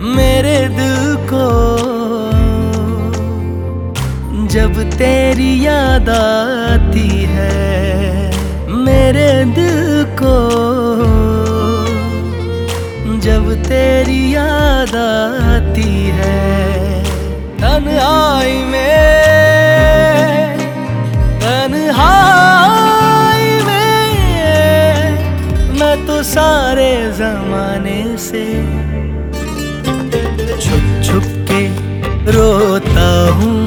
मेरे दिल को जब तेरी याद आती है, मेरे दिल को जब तेरी याद आती है। तन्हाई में, तन्हाई में मैं तो सारे जमाने से छुप छुप के रोता हूँ।